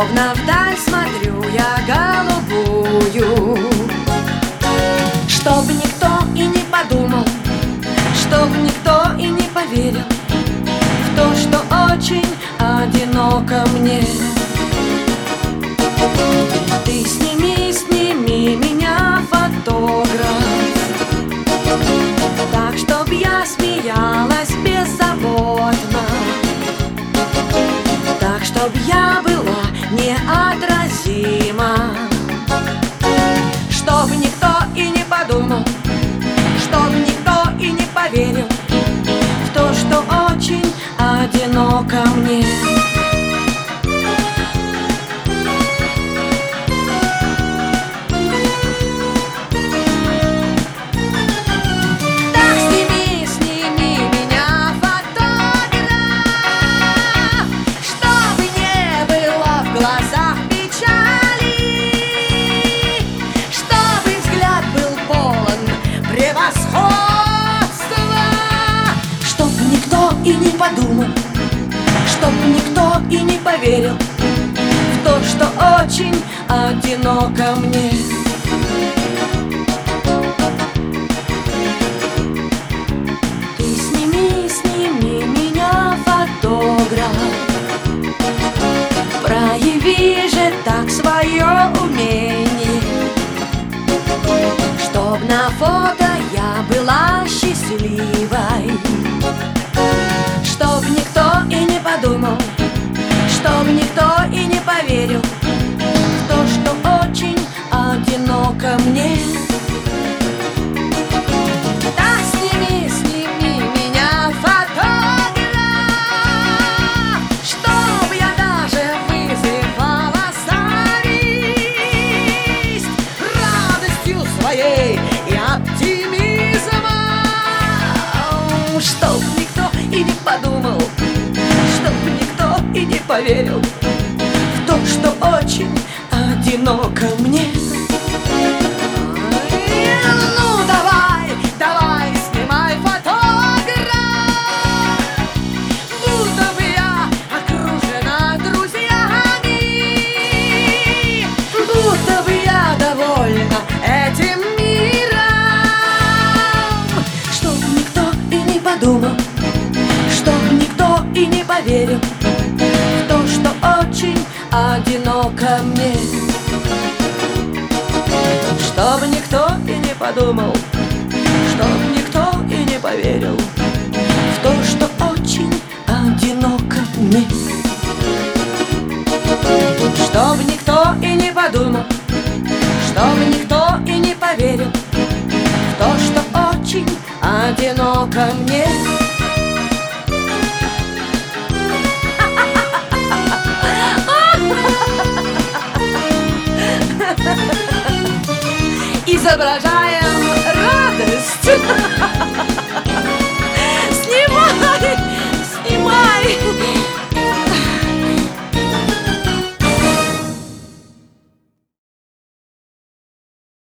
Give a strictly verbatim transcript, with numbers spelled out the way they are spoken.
Словно вдаль смотрю я голубую. Чтоб никто и не подумал, чтоб никто и не поверил в то, что очень одиноко мне. Ты сними, сними меня, фотограф, так, чтоб я смеялась беззаботно, так, чтоб я была неотразима. Чтоб никто и не подумал, чтоб никто и не поверил в то, что очень одиноко мне. Так сними, сними меня, фотограф, чтобы не было в глазах печали, чтобы взгляд был полон превосходства, чтоб никто и не подумал, чтоб никто и не поверил в то, что очень одиноко мне. Ты сними, сними меня, фотограф, прояви же так свое умение, чтоб на фото я была счастливой, чтоб никто и не подумал, чтоб никто и не поверил в то, что очень одиноко мне. Так сними, сними меня, фотограф, чтоб я даже вызывала зависть радостью своей и оптимизмом, чтоб никто и не подумал, чтоб никто и не поверил в то, что очень одиноко мне. Ну давай, давай, снимай, фотограф, будто бы я окружена друзьями, будто бы я довольна этим миром, чтоб никто и не подумал, чтоб никто и не поверил в то, что очень одиноко мне. Чтоб никто и не подумал, чтоб никто и не поверил в то, что очень одиноко мне. Чтоб никто и не подумал, чтоб никто и не поверил в то, что очень одиноко мне. Изображаем радость.